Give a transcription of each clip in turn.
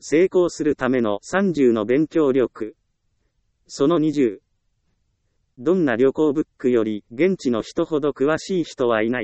成功するための30の勉強力。その20。どんな旅行ブックより現地の人ほど詳しい人はいない。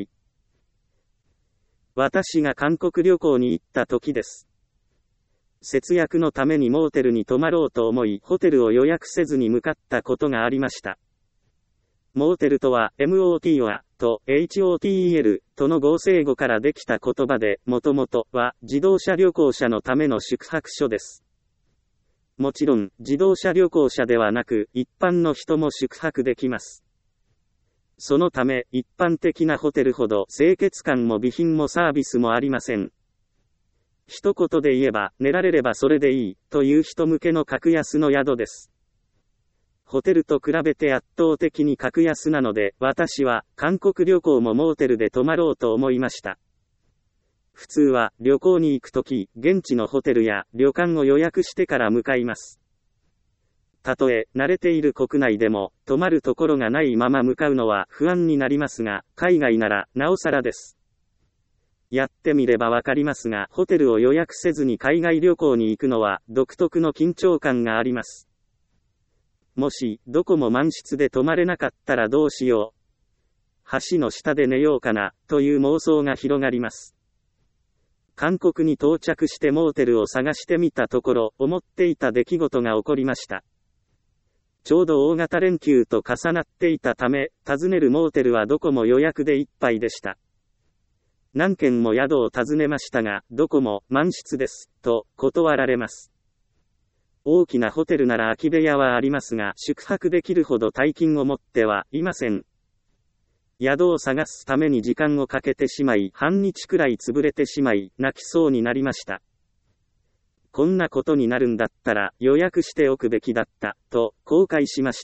私が韓国旅行に行った時です。節約のためにモーテルに泊まろうと思い、ホテルを予約せずに向かったことがありました。モーテルとは MOT と HOTEL との合成語からできた言葉で、もともとは自動車旅行者のための宿泊所です。もちろん自動車旅行者ではなく一般の人も宿泊できます。そのため一般的なホテルほど清潔感も備品もサービスもありません。一言で言えば、寝られればそれでいい、という人向けの格安の宿です。ホテルと比べて圧倒的に格安なので、私は韓国旅行もモーテルで泊まろうと思いました。普通は旅行に行くとき、現地のホテルや旅館を予約してから向かいます。たとえ慣れている国内でも、泊まるところがないまま向かうのは不安になりますが、海外ならなおさらです。やってみればわかりますが、ホテルを予約せずに海外旅行に行くのは独特の緊張感があります。もし、どこも満室で泊まれなかったらどうしよう。橋の下で寝ようかな、という妄想が広がります。韓国に到着してモーテルを探してみたところ、思っていた出来事が起こりました。ちょうど大型連休と重なっていたため、訪ねるモーテルはどこも予約でいっぱいでした。何軒も宿を訪ねましたが、どこも満室です、と断られます。大きなホテルなら空き部屋はありますが、宿泊できるほど大金を持ってはいません。宿を探すために時間をかけてしまい、半日くらい潰れてしまい、泣きそうになりました。こんなことになるんだったら予約しておくべきだった、と後悔しました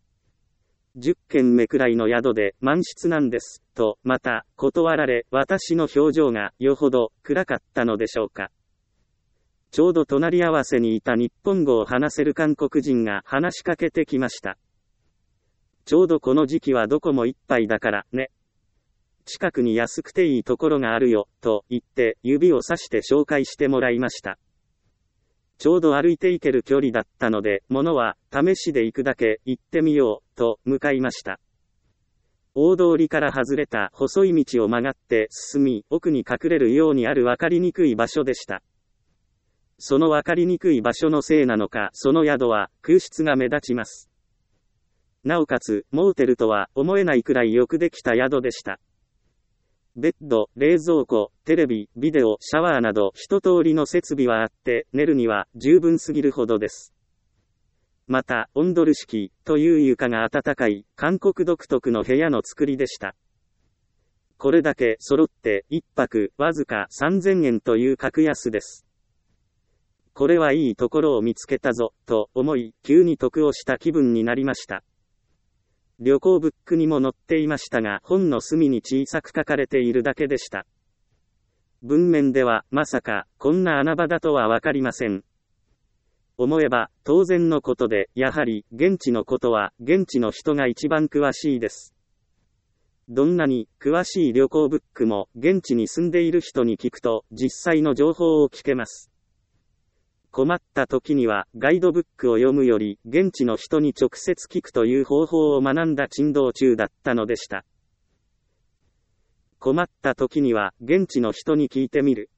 。10軒目くらいの宿で満室なんです、とまた断られ、私の表情がよほど暗かったのでしょうか。ちょうど隣り合わせにいた日本語を話せる韓国人が話しかけてきました。ちょうどこの時期はどこもいっぱいだからね。近くに安くていいところがあるよ、と言って指をさして紹介してもらいました。ちょうど歩いて行ける距離だったので、物は試しで行くだけ行ってみよう、と向かいました。大通りから外れた細い道を曲がって進み、奥に隠れるようにある分かりにくい場所でした。その分かりにくい場所のせいなのか、その宿は空室が目立ちます。なおかつ、モーテルとは思えないくらいよくできた宿でした。ベッド、冷蔵庫、テレビ、ビデオ、シャワーなど一通りの設備はあって、寝るには十分すぎるほどです。また、オンドル式という床が暖かい、韓国独特の部屋の作りでした。これだけ揃って一泊わずか3000円という格安です。これはいいところを見つけたぞ、と思い、急に得をした気分になりました。旅行ブックにも載っていましたが、本の隅に小さく書かれているだけでした。文面では、まさか、こんな穴場だとはわかりません。思えば、当然のことで、やはり、現地のことは、現地の人が一番詳しいです。どんなに、詳しい旅行ブックも、現地に住んでいる人に聞くと、実際の情報を聞けます。困った時には、ガイドブックを読むより、現地の人に直接聞くという方法を学んだ珍道中だったのでした。困った時には、現地の人に聞いてみる。